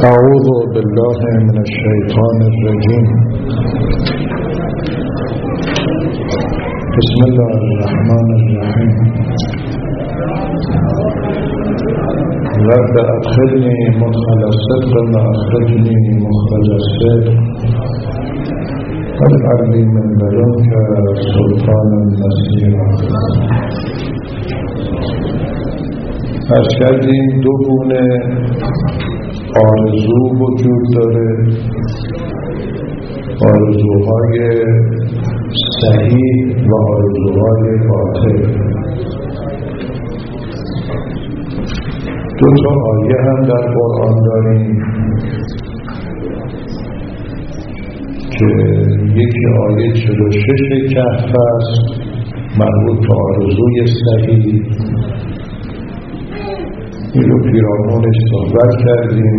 اعوذ بالله من الشیطان الرجیم. بسم الله الرحمن الرحیم. رب ادخلنی مدخل الصدق واخرجنی مخرج الصدق واجعل لی من لدنک سلطانا نصیرا. عرض کردیم دو گونه آرزو وجود داره: آرزوهای صحیح و آرزوهای باطل. دو تا آیه هم در قرآن داریم که یکی آیه 46 کهف است مربوط به آرزوی صحیح، این رو پیرامونش صحبت کردیم.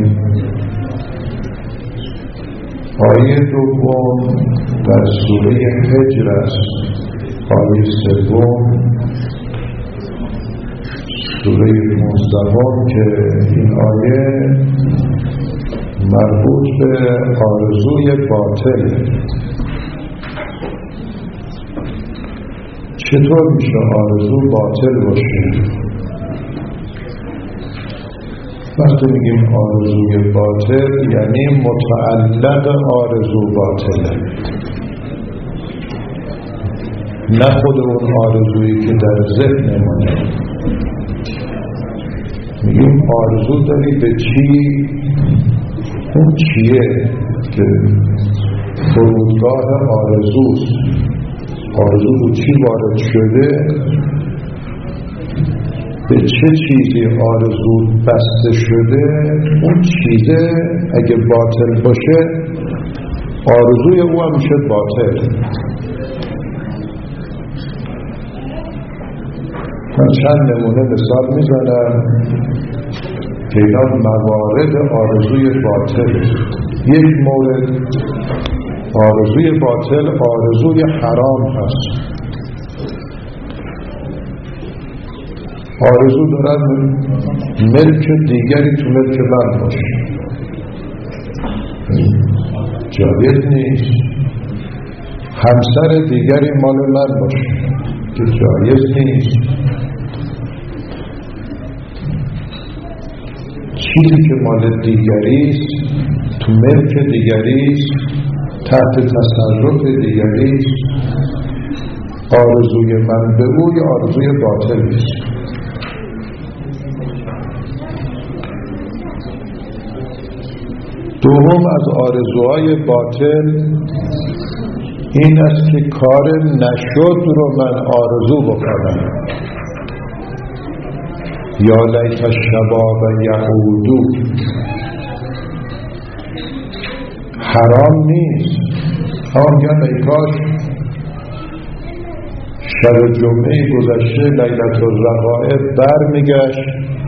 آیه دوم در سوره هجر است، آیه سوم سوره 19 که این آیه مربوط به آرزوی باطل. چطور میشه آرزو باطل باشه؟ وقتی میگیم آرزوی باطل یعنی متعلق آرزو باطله، نه خود اون آرزویی که در ذهن مونه. میگیم آرزو داری به چی؟ اون چیه که فرودگاه آرزوست؟ آرزو رو چی وارد شده؟ به چه چیزی آرزو بسته شده؟ اون چیزه اگه باطل باشه آرزوی او هم میشه باطل. من چند نمونه مثال میزنم که اینا موارد آرزوی باطل. یک مورد آرزوی باطل آرزوی حرام هست. آرزو دارن ملک دیگری تو ملک من باشه، جایز نیست. همسر دیگری مال من باشه که جایز نیست. چیزی که مال دیگریست، تو ملک دیگریست، تحت تصرف دیگریست، آرزوی من به او یا آرزوی باطل نیست. دوم از آرزوهای باطل این است که کار نشد رو من آرزو بکنم. یا لیت الشباب یعودو. حرام نیست، اما میگن ای کاش شب جمعه گذشته لیلة الرغائب برمیگشت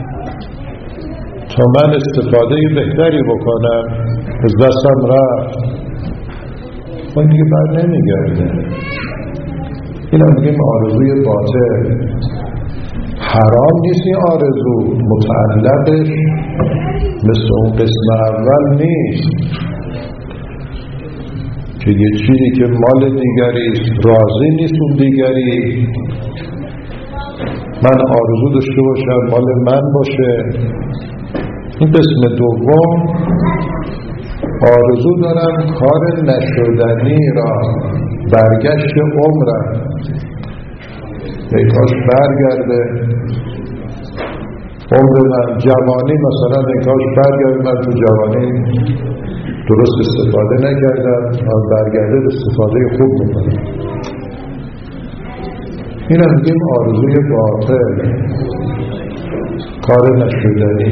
تا من استفاده بهتری بکنم، از دستم رفت. این دیگه بر نمیگرده. این هم میگیم آرزوی باطل. حرام نیست این آرزو، متعلقش مثل اون قسم اول نیست که یه چیزی که مال دیگریست راضی نیست اون دیگری. من آرزو داشته باشم مال من باشه. این قسم دوم آرزو دارم کار نشدنی را، برگشت عمرم، ای کاش برگرده عمر من، جوانی مثلا ای کاش برگرده، من تو جوانی درست استفاده نکردم، من برگرده استفاده خوب میکنم. این هم میگیم آرزوی باطل، کار نشدنی.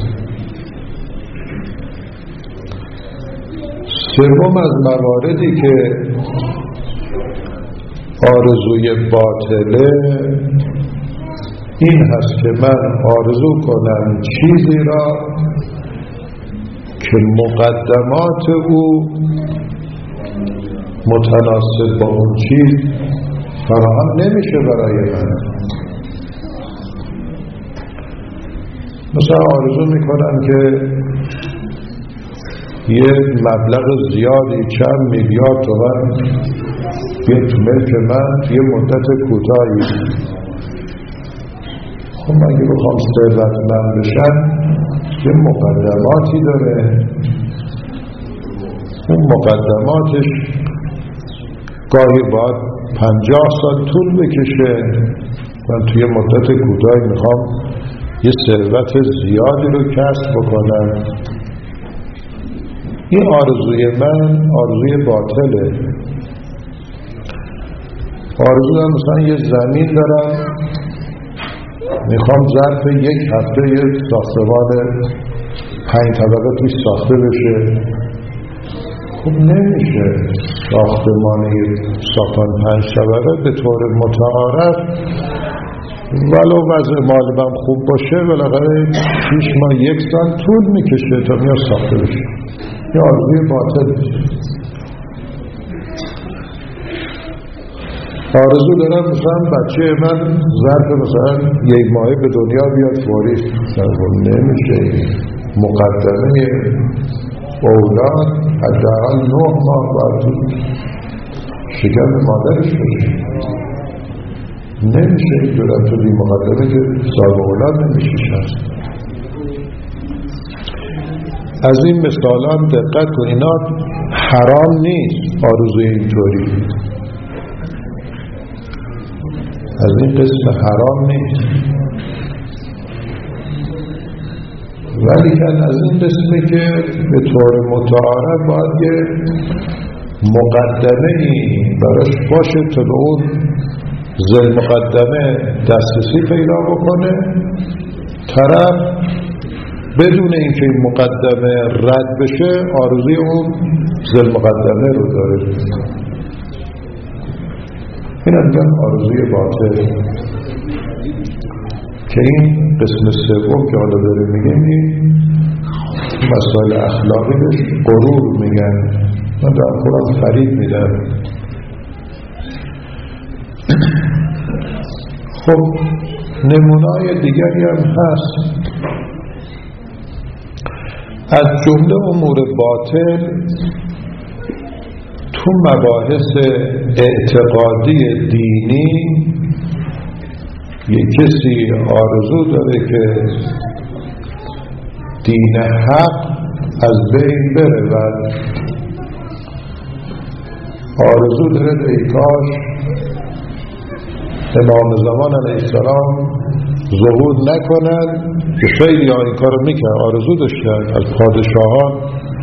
سوم از مواردی که آرزوی باطله این هست که من آرزو کنم چیزی را که مقدمات او متناسب با اون چیز فراهم نمیشه برای من. مثلا آرزو میکنم که یه مبلغ زیادی چند میلیارد تومان بیاد تو ملک من توی مدت کوتاهی. خب من اگه بخوام ثروتمند بشم یه مقدماتی داره، اون مقدماتش گاهی باید 50 سال طول بکشه. من توی مدت کوتاهی میخوام یه ثروت زیادی رو کسب بکنم. این آرزوی من آرزوی باطله. آرزو دارم مثلا یه زمین دارم میخوام ظرف یک هفته یه ساختمان 5 طبقه توش ساخته بشه. خب نمیشه ساختمان 5 طبقه به طور متعارف ولو وضع مال من خوب باشه بالاخره 6 ماه 1 سال طول میکشه تا میاد ساخته بشه. یه آرزوی باطل. آرزو دارم مثلا بچه من ظرف مثلا 1 ماهه به دنیا بیاد فوری. نمیشه. مقدمه اولاد حداقل 9 ماه باید تو شکم مادرش باشه. نمیشه این دولت تو بی مقدمه که صاحب اولاد نمیشه شست. از این مثالان دقت کن. اینا حرام نیست آرزوی اینطوری، از این قسم حرام نیست، ولی که از این قسمی که به طور متعارف باید یه مقدمه‌ای براش باشه تا به اون ذل مقدمه دسترسی پیدا بکنه. طرف بدون اینکه این مقدمه رد بشه آرزوی اون ذل مقدمه رو داره. این هم آرزوی باطل که این قسم سوم که حالا داره میگم این مسائل اخلاقی بهش غرور میگن. من در خودم فریب میدم. خب نمونه‌های دیگری هم هست. از جمله امور باطل تو مباحث اعتقادی دینی یک کسی آرزو داره که دین حق از بین بره و آرزو داره ای کاش امام زمان علیه السلام ظهور نکنن، که خیلی ها این کار میکنن، آرزو داشتن. از پادشاهان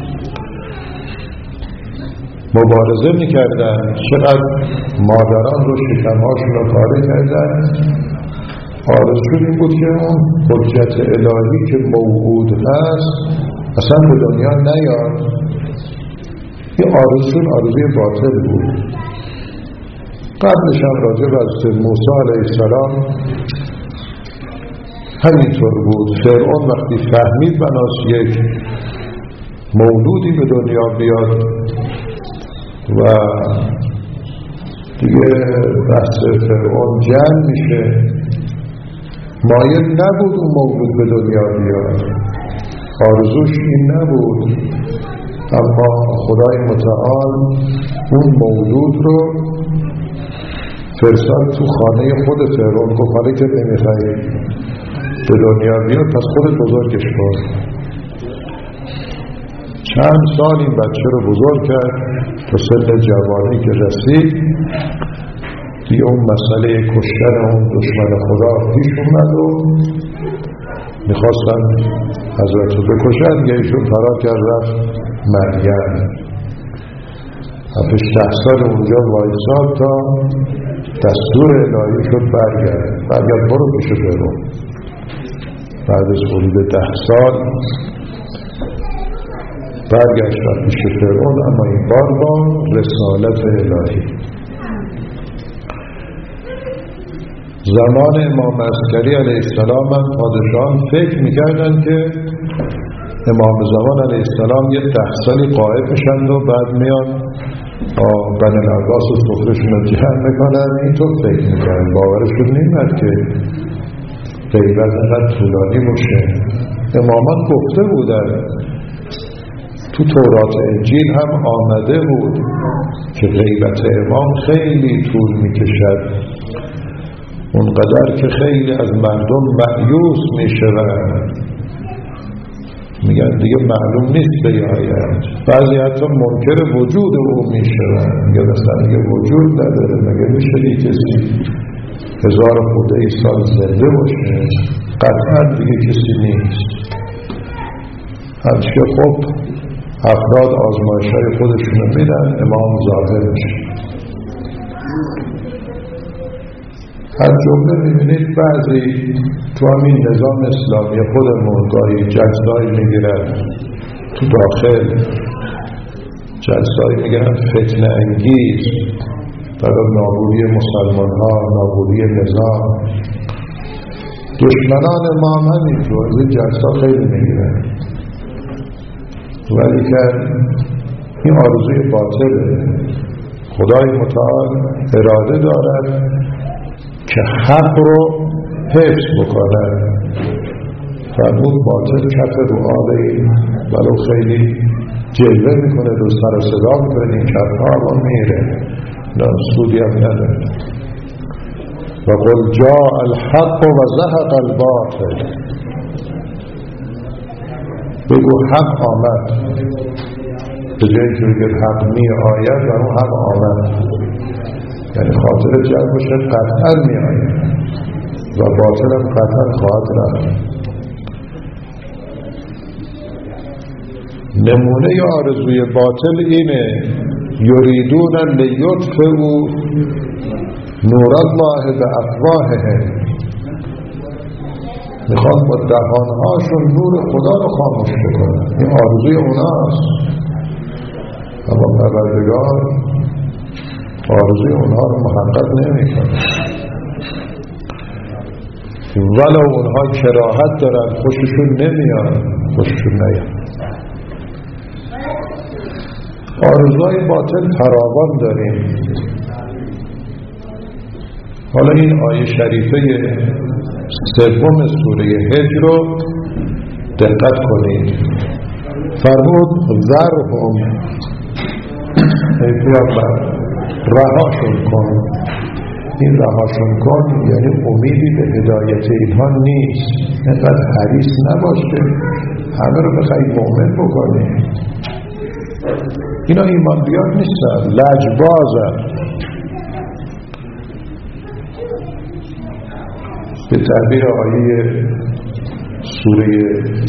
مبارزه میکردن، چقدر مادران رو شکمهاشون رو پاره کردن. آرزوشون این بود که اون حجت الهی که موعود هست اصلا به دنیا نیاد. این آرزوشون آرزوی باطل بود. قبلش هم راجع به حضرت موسی علیه السلام همینطور بود. فرعون وقتی فهمید بناس یک مولودی به دنیا بیاد و دیگه بحث فرعون جمع میشه، مایل نبود اون مولود به دنیا بیاد، آرزوش این نبود. اما خدای متعال اون مولود رو فرستاد تو خانه خود فرعون. گفت حالا که نمیخوای به دنیا بیاد پس خودت بزرگش کن. چند سال این بچه رو بزرگ کرد تا سن جوانی که رسید دیگه اون مسئله کشتن اون دشمن خدا پیش اومد و میخواستن حضرت رو بکشن. یه ایشون فرار کرد رفت مریم. 7-8 سال اونجا وایساد تا دستور الهی شد برگرد برو پیش فرعون. بعد از حدود 10 سال برگشت پیش فرعون، اما این بار با رسالت الهی. زمان امام عسکری علیه السلام هم پادشاهان فکر میکردن که امام زمان علیه السلام یه 10 سالی قائم میشند و بعد میان بنی العباس و سفرشون رو جمع میکنن. این تو فکر میکنن، باورشون نیمد که غیبت اینقدر طولانی باشه. امامان گفته بودن تو تورات انجیل هم آمده بود که غیبت امام خیلی طول میکشد، اونقدر که خیلی از مردم مایوس میشوند، میگن دیگه معلوم نیست بیاید. بعضی حتی منکر وجود او میشوند، میگن اصلا دیگه وجود نداره، مگه میشه کسی 1000 خورده سال زنده باشه؟ قطعا دیگه کسی نیست. هرچه خب افراد آزمایش‌های خودشونو میدن، امام ظاهر میشه. هر جمله میبینید بعضی تو همین نظام اسلامی خودمون گاهی جلسه‌ای میگیرن تو داخل، جلسه‌ای میگیرن فتنه انگیز برای نابودی مسلمان ها، نابودی نظام. دشمنان ما هم همینطور از این جلسه خیلی میگیرن، ولی که این آرزوی باطله. خدای متعال اراده دارد که حق رو حفظ بکنه. فرمود باطل کف رو آبه، ولو خیلی جلوه میکنه، دو سر و صدا میکنه، این کف ها رو میره، نه سودی هم نداره. و قل جاء الحق و زهق الباطل، بگو حق آمد، به جایی که بگید حق می آید و اون حق آمد، یعنی خاطر جلب بشه قطعا می آید و باطل هم قطعا خواهد رفت. نمونه آرزوی باطل اینه یریدون لیطفئوا نور الله بافواههم، میخواد با دهانهاشون نور خدا رو خاموش بکنن. این آرزوی اوناست، اما پروردگار آرزوی اونها رو محقق نمی کنه. ولو اونها کراهت دارن، خوششون نمیاد، خوششون نیاد. آرزوهای باطل فراوان داریم. حالا این آیه شریفه 3 سوره حجر رو دقت کنید. فرمود ذرهم، ای پیامبر رهاشون کن. این رهاشون کن یعنی امیدی به هدایت اینها نیست، اینقدر حریص نباشه همه رو بخوای مؤمن بکنی. اینا ایمان بیار نیستن، لجبازن. به تعبیر آیه سوره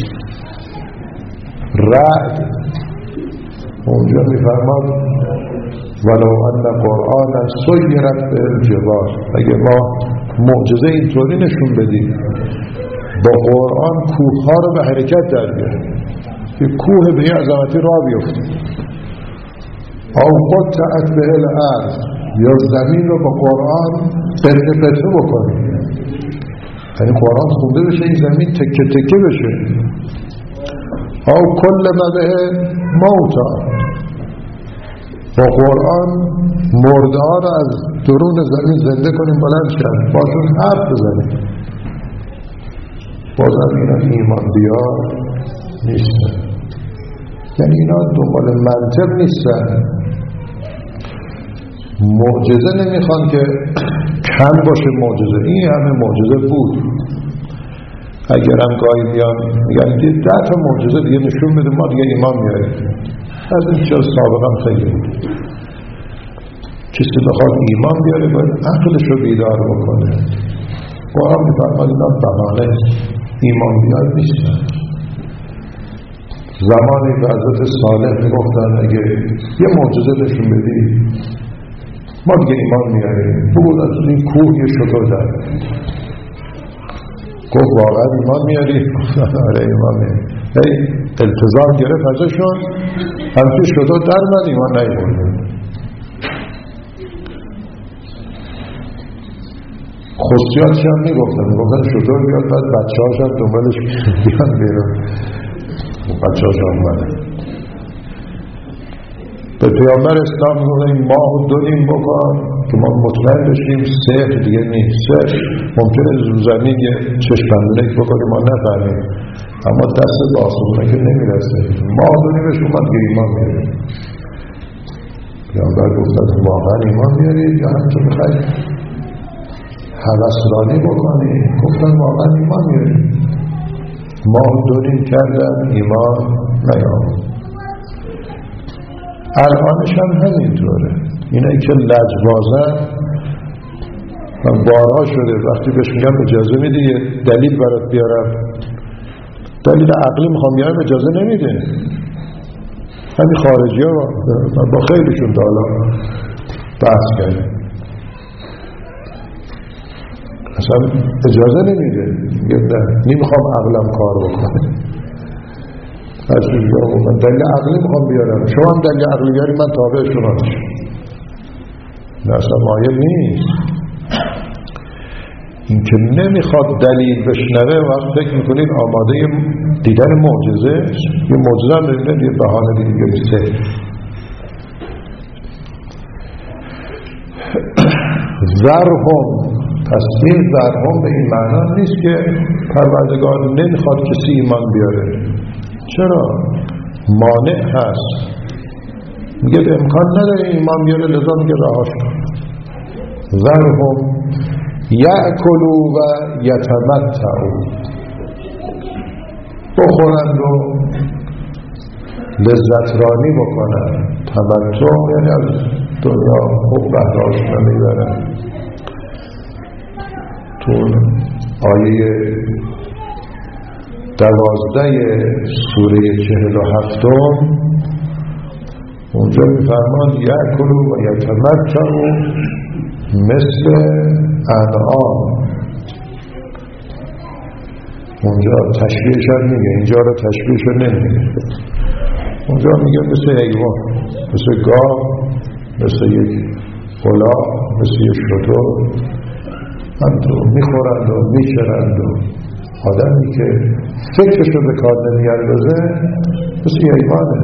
رعد اونجا میفرماد ولو ان قرآن سیرت بالجبال، اگه ما معجزه اینطوری نشون بدیم با قرآن کوه ها رو به حرکت در بیاریم، که کوه به یه عظمتی راه بیفته، او قطعت به الارض، یا زمین رو با قرآن قطعه قطعه بکنیم، یعنی قرآن خونده بشه این زمین تکه تکه بشه، او کل مده موتا، با قرآن مرده ها رو از درون زمین زنده کنیم، بلند شد باشون حرف بزنیم. بازم اینا ایمان بیار نیستن، یعنی اینا دنبال منطق نیستن. معجزه نمیخوان که کم باشه معجزه، این همه معجزه بود. اگرم گاهی میان میگن 10 تا معجزه دیگه نشون بده ما دیگه ایمان میاریم، از این چیز سابقا خیلی بود. کسی بخواد ایمان بیاره باید عقلش رو بیدار بکنه. قرآن میفرماد اینا بهانه ایمان بیار نیستن. زمانی به حضرت صالح میگفتن اگه یه معجزه نشون بدی ما دیگه ایمان میاریم، بود از این کوه یه شطور در. گفت واقعا ایمان میاری؟ آره ایمان میاری. التزام گرفت ازشون، همچون شطور در من ایمان نیوردن. خصوصیاتش هم میگفتن شطور بیاد، بعد بچه هاش هم دنبالش بیان بیرون، بچه هاش هم بده. به پیامبر اسلام میگویم ماهو 2 نیم بکن که ما مطمئن بشیم سحر دیگه نیست. سحر ممکنه رو زمین یه چشم‌بندونک بکنیم ما نفهمیم، اما دست به آسمونه که نمیرسه. ماه دونیمش اومد که ایمان میاره. پیامبر گفتن واقعا ایمان میارید یا همچون میخواید هوسرانی بکنید؟ گفتن واقعا ایمان میارید. ماه دونیم کردن ایمان نیامد. الانش هم همینطوره. اینایی که لجبازن بارها شده وقتی بهش میگم اجازه میدی یه دلیل برات بیارم، دلیل عقلی میخوام بیارم اجازه نمیده. همین خارجی ها با خیلیشون دالا بحث کردیم، اصلا اجازه نمیده، نمیخوام عقلم کار بکنه. من دلیل عقلی میخوام بیارم، شما هم دلیل عقلی بیاری من تابع شما میشم. نه اصلا مایل نیست. این که نمیخواد دلیل بشنوه وقت فکر میکنید آماده دیدن معجزه، یه معجزه هم ببینید یه بهانه دیگه بیسته. ذرهم، تصویر ذرهم به این معنا نیست که پروردگار نمیخواد کسی ایمان بیاره. چرا؟ مانع هست، میگه به امکان نداره ایمان بیاره، لذا میگه رهاش کن. ذرهم یأکلوا و یتمتعوا، بخورند و لذترانی بکنند. تمتع یعنی از دنیا خوب بهرهاش نمیبرند. تو آیه 12 سوره 47 اونجا میفرماد یأکلوا و یتمتعوا مثل انعام. اونجا تشبیهش هم میگه، اینجا رو تشبیهش رو نمیگه. اونجا میگه مثل حیوان، مثل گاو، مثل یک الاغ، مثل یک شتر، همطور میخورند و میچرند و آدمی که فکرش رو به کار نمیاندازه مثل حیوانه.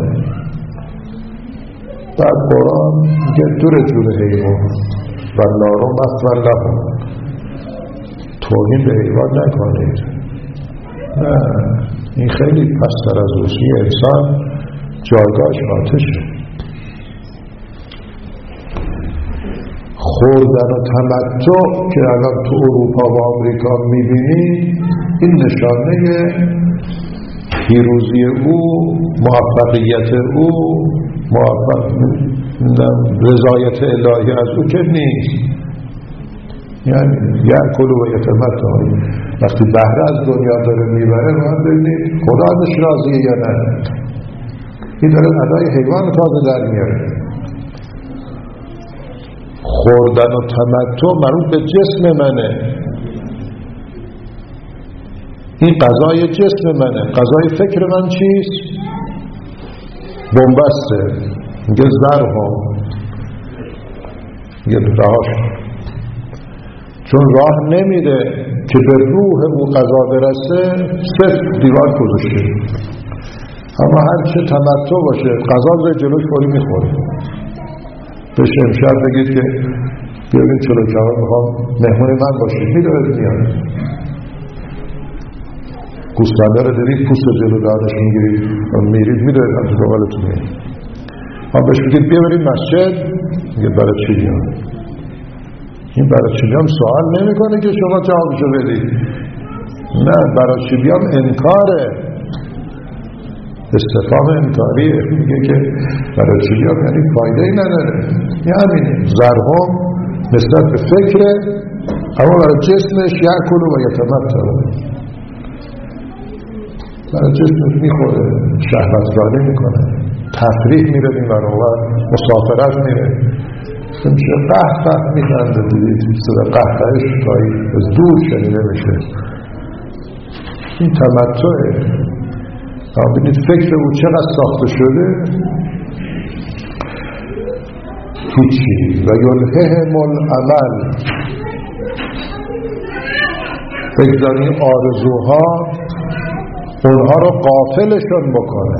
بعد قرآن میگه دور جور حیوان و نارو مثل لهم، توهین به حیوان نکنید. نه، این خیلی پستر از اوست. انسان جایگاهش آتشه. خوردن و تمتع که الان تو اروپا و آمریکا میبینید، این نشانه پیروزی او، موفقیت او، رضایت الهی از او که نیست. یعنی یأکل و یتمتع، وقتی بهره از دنیا داره میبره باید ببینید خدا ازش راضیه یا نه. این داره ادای حیوان تازه در میاره. خوردن و تمتع مربوط به جسم منه. این غذای جسم منه. غذای فکر من چیست؟ بنبسته. میگه ذرهم، میگه رهاش، چون راه نمیده که به روح او غذا برسه، صرف دیوار گذاشته. اما هر چه تمتع باشه غذا رو جلوش فوری میخوره. بهش امشب بگید که بیارید چلو کباب میخوام مهمون من باشید، میدارد میاد. گوسفنده رو دارید پوست جلو دادش میگیرید میرید، میدارید هم تو دوالتون میرید. ما بهش بگید بیارید مسجد، میگه برای چی بیام؟ این برای چی بیام سوال نمی کنه که شما جوابشو بدید. نه، برای چی بیام انکاره، استفهام انکاریه. میگه که برای چی بیام یعنی فایده ای نداره. یعنی ذرهم نسبت به فکره، اما برای جسمش یأکل و یتمتع، برای جسمش میخوره، شهوترانی میکنه، تفریح میره، این برابر مسافرت میره، میشه قهقه میخنده. دیدید صدا قهقهش تایی از دور شنیده میشه. این تمتعه. ببینید فکر او چقدر ساخته شده، هیچی. و یلههم العمل، بگذاری آرزوها اونها رو غافلشون بکنه.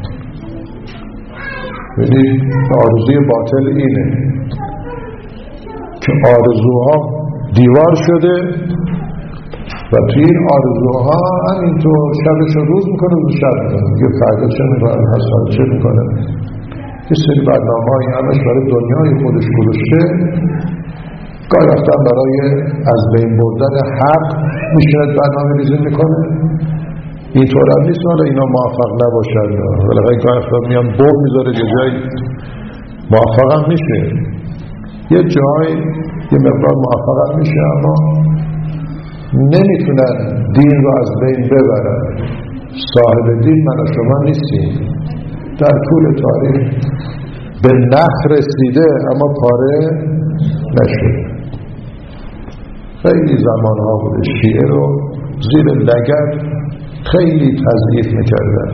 ببینید آرزوی باطل اینه که آرزوها دیوار شده و توی این آرزوها همینطور شبش رو روز میکنه و شب میکنه، یه فردا چه میکنه، حسن چه میکنه، یه سری برنامه هایی همش برای دنیای خودش گذاشته. گاهی رفتن برای از بین بردن حق میشند برنامه ریزی میکنه. اینطور هم نیست حالا اینا موفق نباشن، ولی گاهی رفتن میان بوم میذاره یه جای موفق هم میشه، یه جای یه مقدار موفق هم میشه، اما نمیتونن دین رو از بین ببرن. صاحب دین من و شما نیستیم. در طول تاریخ به نخ رسیده اما پاره نشد. خیلی زمانها بوده شیعه رو زیر لگد خیلی تضعیف میکردن،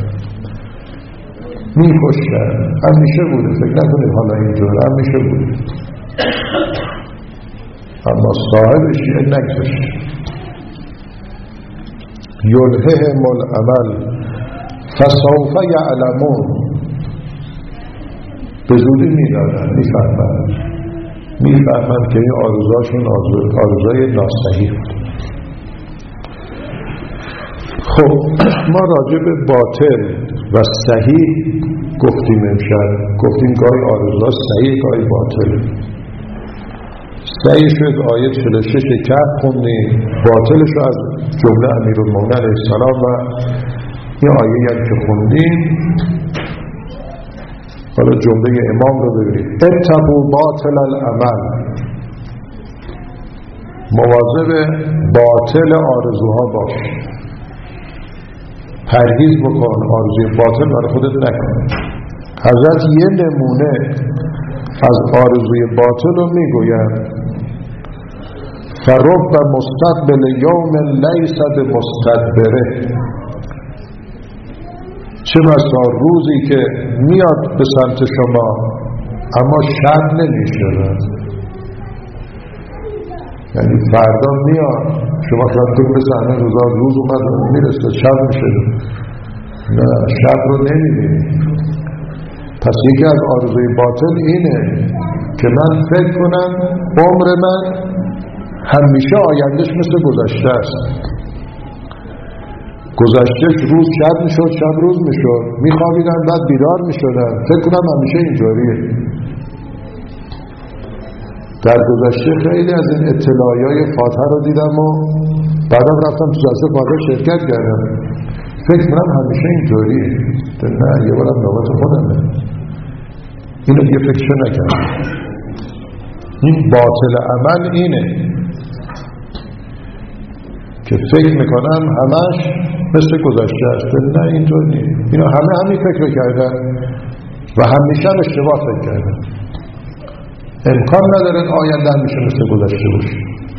میکشتن. همیشه بوده، فکر نکنید حالا اینجور، همیشه بوده. اما صاحب شیعه نگذاشت. یلههم الامل فسوف یعلمون. به زودی میفهمن که این آرزوهاشون آرزوهای ناصحیح بود. خب ما راجع به باطل و صحیح گفتیم امشب. گفتیم گاهی آرزوها صحیح، گاهی باطل. صحیح شد آیه 46 کهف خوندیم، باطلش رو از جمله امیرالمومنین علیه السلام و این آیه هم که خوندیم. حالا جمله امام رو ببینید: اتقوا باطل العمل. مواظب باطل آرزوها باش، پرهیز بکن، آرزوی باطل برای خودت نکن. حضرت یه نمونه از آرزوی باطل رو میگوید: فرب مستقبل یوم لیس بمستدبره. چه بسا روزی که میاد به سمت شما اما شب نمیشه. یعنی فردا میاد، شما شاید کنید به صحنه روز اومد میرسه شب میشه، نه شب رو نمیبینید. پس یکی از آرزوی باطل اینه که من فکر کنم عمر من همیشه آیندهش مثل گذشته است. گذشتهش روز شب میشد، شب روز میشد، میخوابیدن بعد بیدار میشدن، فکر کنم همیشه اینطوریه. در گذشته خیلی از این اطلاعیهای فاتحه رو دیدم و بعدم رفتم تو جلسه فاتحه شرکت کردم، فکر کنم همیشه اینطوریه. نه، یه بارم نوبت خودمه، اینو دیگه فکرشو نکردم. این باطل عمل اینه که فکر میکنم همش مثل گذشته است. نه اینطور نیست. اینا همه همین فکر کردن و همیشه هم اشتباه فکر کردن. امکان نداره آینده همیشه مثل گذشته باشه.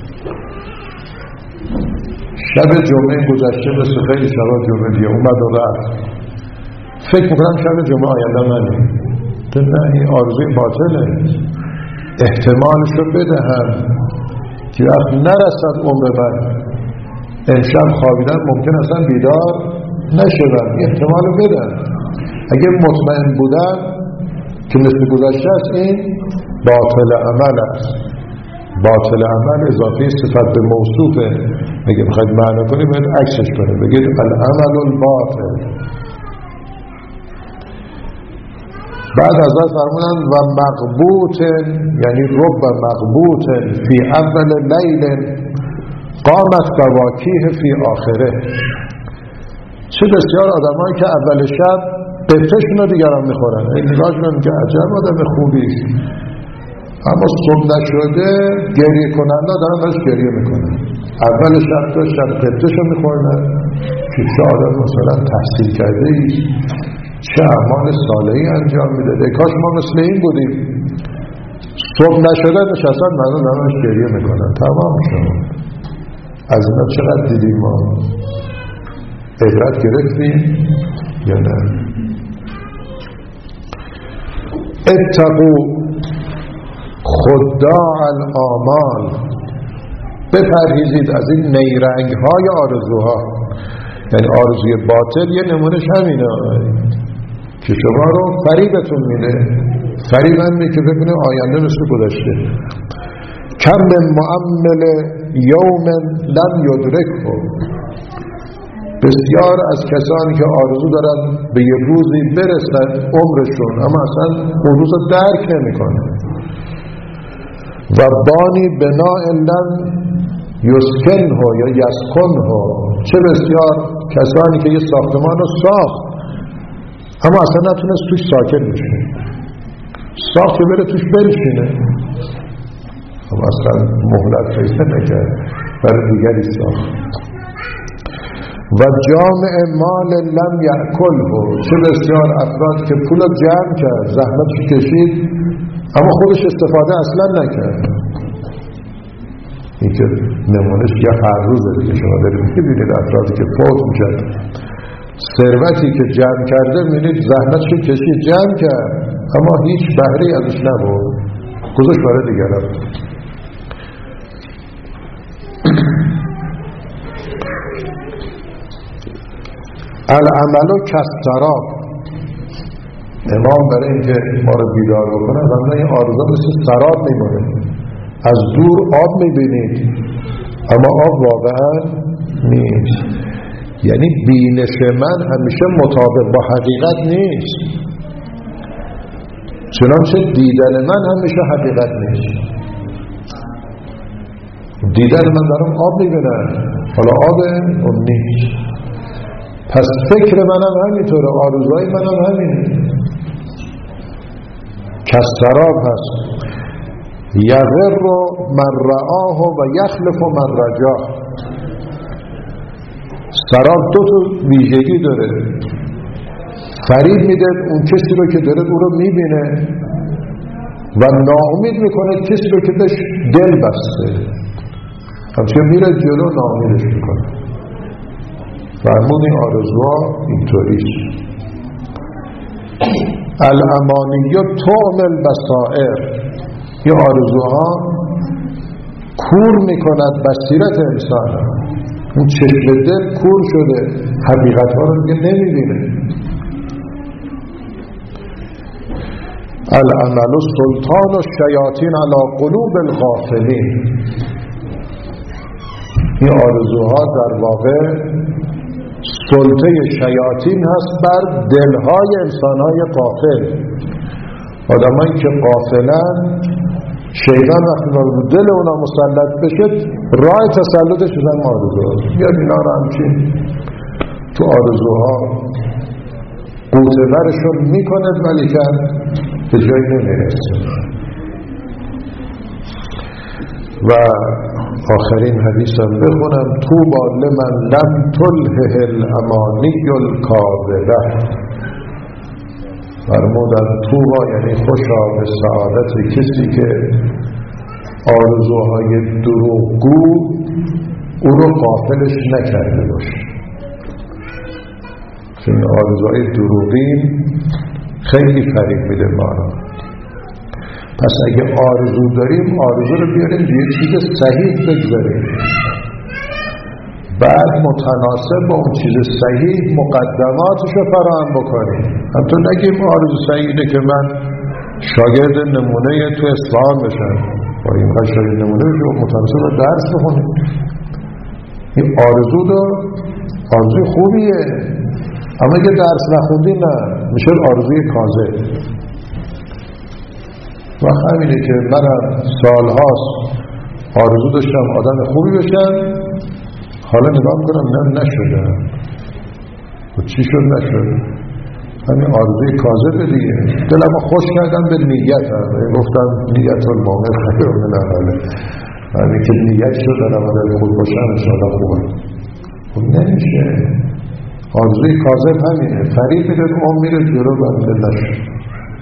شب جمعه گذشته مثل خیلی شبا جمعه دیگه اومد و رفت، فکر میکنم شب جمعه آینده منه. نه، این آرزوی باطله. احتمالشو بدهم که وقت نرسد عمر من، امشب خوابیدن ممکن اصلا بیدار نشدن، احتمال بدن. اگه مطمئن بودن که مثل گذشته است، این باطل عمل است. باطل عمل اضافه صفت به موصوفه. میگه بخواید معنی کنید باید عکسش کنید، بگید العمل الباطل. بعد حضرت فرمودن و مغبوط، یعنی رب مغبوط فی اول لیل قامت بواکیه فی آخره. چه بسیار آدمایی که اول شب قطعشون رو دیگران میخورن، این نگاهشون میگه عجب آدم خوبی، اما صبح نشده گریه کننده دارن برش گریه میکنن. اول شب تا شب قطعشون میخورن که چه آدم مثلا تحصیل کرده ای، چه اعمال صالحی انجام میده، کاش ما مثل این بودیم. صبح نشده نشستن مردم دارنش گریه میکنن. تمام شما از اینا چقدر دیدیم ما؟ عبرت گرفتیم یا نه؟ اتقوا خداع الآمال. بپرهیزید از این نیرنگ های آرزوها. یعنی آرزوی باطل یه نمونش همینه که شما رو فریبتون میده. فریب هم که بکنه آینده مثل گذشته. کم من معمل یوم لم یدرکه. بسیار از کسانی که آرزو دارن به یه روزی برسن عمرشون، اما اصلا اون روز رو درک نمی‌کنه. و بانی بناء لم یسکنه یا یسکنه، چه بسیار کسانی که یه ساختمان رو ساخت اما اصلا نتونست توش ساکن بشه، ساخت که بره توش بنشینه اما اصلا مهلت پیدا نکرد، برای دیگری ساخت. و جامع مال لم یأکله، چه بسیار افراد که پول جمع کرد، زحمت کشید اما خودش استفاده اصلا نکرد. این که نمونش یه هر روز که شما دارید میبینید افرادی که فوت میشن، ثروتی که جمع کرده میبینید زحمت کشید جمع کرد اما هیچ بهره ازش نبود، گذاشت برای دیگران. العمل کالسراب، امام برای اینکه ما رو بیدار بکنه و این آرزو مثل سراب میمونه، از دور آب میبینید اما آب واقعا نیست. یعنی بینش من همیشه مطابق با حقیقت نیست، چنانچه دیدن من همیشه حقیقت نیست. دیدن من دارم آب میبینم، حالا آب اون نیست. پس فکر منم همینطوره، آرزوهای منم همینه. کالسراب هست، یغر من رآه و یخلف من رجاه. سراب دو تا ویژگی داره، فریب میده اون کسی رو که داره او رو میبینه و ناامید میکنه کسی رو که بهش دل بسته، همچنین میره جلو ناامیدش میکنه. فرمون این آرزوها اینطوریست. الامانی تعمل بصائر، این آرزوها کور میکند بصیرت انسان، اون چشم دل کور شده، حقیقت ها رو دیگه نمیبینه. العمل سلطان الشیاطین علی قلوب الغافلین، این آرزوها در واقع سلطه شیاطین هست بر دلهای انسانهای غافل. آدمایی که غافلن، شیطان وقتی رو دل اونا مسلط بشه راه تسلطش بزن آرزوها، بیاد اینا رو همچین تو آرزوها قوته برشون میکنه ولی که به جایی نمیرسه. و آخرین حدیثم بخونم، طوبی لمن لم تلهه الامانی الکاذبه. فرمودن طوبی یعنی خوشا به سعادت کسی که آرزوهای دروغگو او رو غافلش نکرده باشه. چون آرزوهای دروغین خیلی فریب میده ما رو. پس اگه آرزو داریم آرزو رو بیاریم یه چیز صحیح بگذاریم، بعد متناسب با اون چیز صحیح مقدماتش رو فراهم بکنیم. حتی نگیم آرزو صحیحه که من شاگرد نمونه تو اصفهان بشم، با این شاگرد نمونه رو متناسب با درس بخونیم. این آرزو رو آرزوی خوبیه، اما اگه درس نخوندی نه میشه آرزوی کاذب. و همینه که منم سالهاست آرزو داشتم آدم خوبی بشم، حالا نگاه میکنم نه نشده. و چی شد نشد؟ همین آرزوی کاذبه دیگه. دلم خوش کردم به نیتم، گفتم نیت المؤمن خیر من عمله، همین که نیت شد دلم آدم خود باشم انشاءالله خوبه. خب نمیشه. آرزوی کاذب همینه، فریب میده اون میره جلو و میده نشد.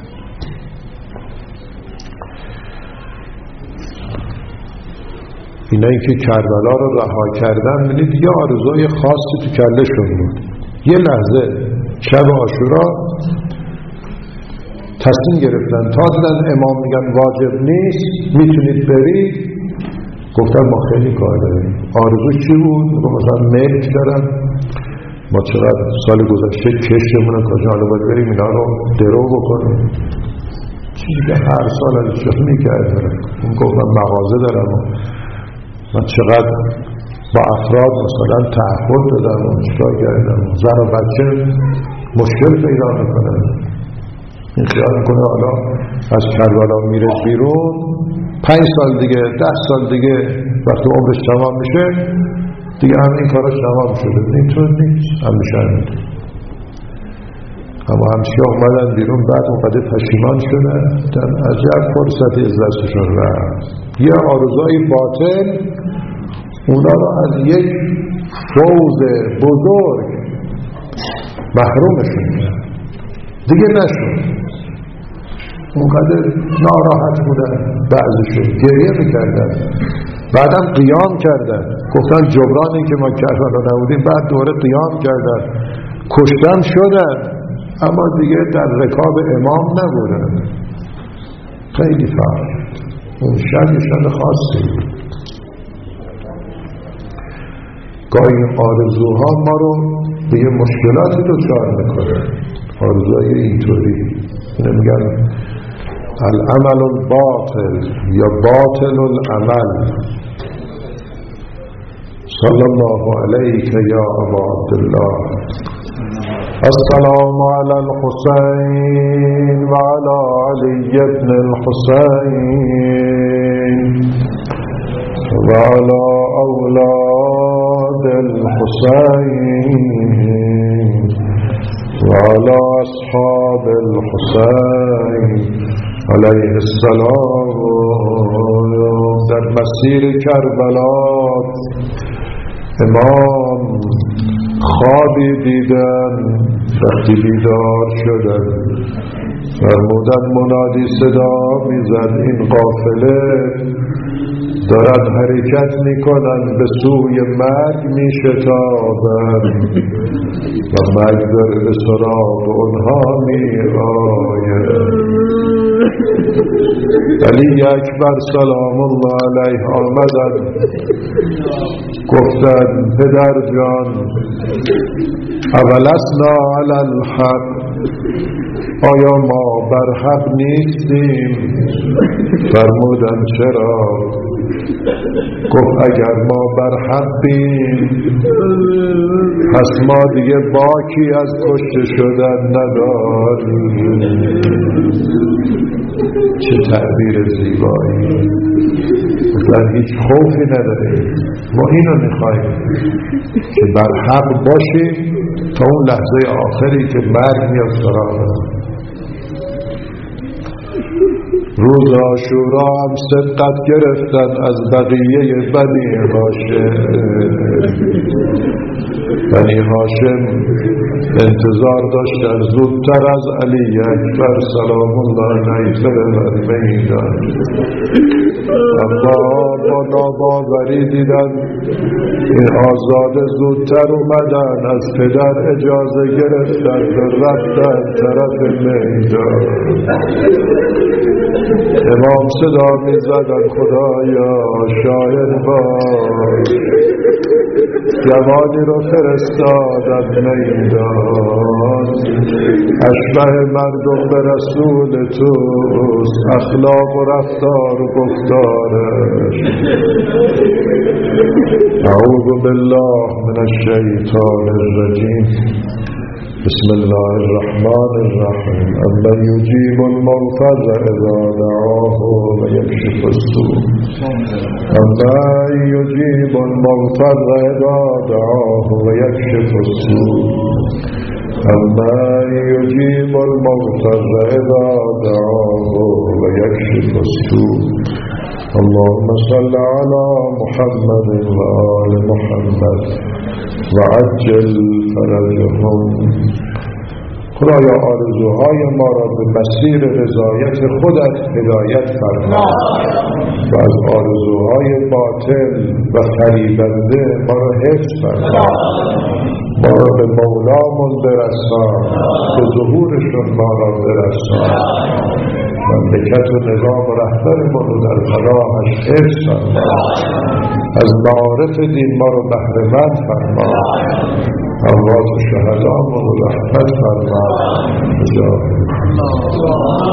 اینایی که کربلا رو رها کردن ببینید یه آرزوی خاصی تو کله‌شون بود. یه لحظه شب عاشورا تصمیم گرفتن، تا دیدن امام میگن واجب نیست میتونید برید، گفتن ما خیلی کار داریم. آرزو چی بود؟ مثلا ملک دارم، ما چقدر سال گذشته کشتمون رو کجا حالا باید بریم اینا رو درو بکنیم. چیزی که هر سال ازش میکردن. اون گفتن مغازه دارم من چقدر با افراد مثلا تعهد دادم و چکار کردم، زن و بچه مشکل پیدا میکنن. این خیال میکنه حالا از کربلا میره بیرون 5 سال دیگه 10 سال دیگه وقتی عمرش تمام میشه دیگه همین کاراش تمام شده. اینطور نیست، همیشه همینطور. اما همچه اومدن بیرون بعد اونقدر پشیمان شدن، در عجب فرصتی از دستشون رفت. یه آرزوی باطل اونا رو از یک فوز بزرگ محرومشون کرد، دیگه نشد. اونقدر ناراحت بودن، بعضیشون گریه میکردن، بعدم قیام کردن، گفتن جبرانی که ما کربلا نبودیم، بعد دوره قیام کردن، کشتن شدن، اما دیگه در رکاب امام نبودن. خیلی فرق. اون شان خاصی. گاهی آرزوها ما رو به یه مشکلاتی دچار میکنه. آرزوهای اینطوری میگن العمل الباطل یا باطل العمل. صلی الله علیک یا ابا عبدالله. السلام علی الحسین و علی علی ابن الحسین و علی اولاد الحسین و علی اصحاب الحسین علیه السلام. در مسیر کربلا امام خوابی دیدن، وقتی بیدار شدن فرمودن منادی صدا میزد این قافله دارد حرکت میکنن به سوی مرگ میشتابن و مرگ داره به سراغ اونها میآید. علی اکبر سلام الله علیه آمدن گفتن پدر جان اولسنا علی الحق، آیا ما بر حق نیستیم؟ فرمودن چرا؟ گفت اگر ما بر حقیم پس ما دیگه باکی از کشته شدن نداریم. چه تعبیر زیبایی. مثلا هیچ خوفی نداریم. ما اینو میخواییم که بر حق باشیم تا اون لحظه آخری که مرگ میاد سراغمون. روز عاشورا هم سبقت گرفتن از بقیه بنی هاشم. بنی هاشم انتظار داشتن زودتر از علی اکبر سلام الله علیه بر میدان، اما با ناباوری دیدن این آزاده زودتر اومدن، از پدر اجازه گرفتن و رفتن طرف میدان. امام صدا می زدن خدایا شاید باش، جوانی رو فرستادن میدان، اشبه مردم به رسول توست، اخلاق و رفتار و گفتارش. اعوذ بالله من الشیطان الرجیم. بسم الله الرحمن الرحیم. امن یجیب المضطر اذا دعاه و یکشف السوء. امن یجیب المضطر اذا دعاه و یکشف السوء. امن یجیب المضطر اذا دعاه و یکشف السوء. اللهم صل على محمد و آل محمد و عجل فرجهم. خدایا آرزوهای ما را به مسیر رضایت خودت هدایت فرما و از آرزوهای باطل و فریبنده ما را حفظ فرما. ما را به مولامون برسان، به ظهورشون ما را برسان. مملکت و نظام و رهبرمان رو در فلاحش حفظ فرما. از معارف دین ما رو بهره‌مند فرما. اموات و شهداء ما رو رحمت فرما.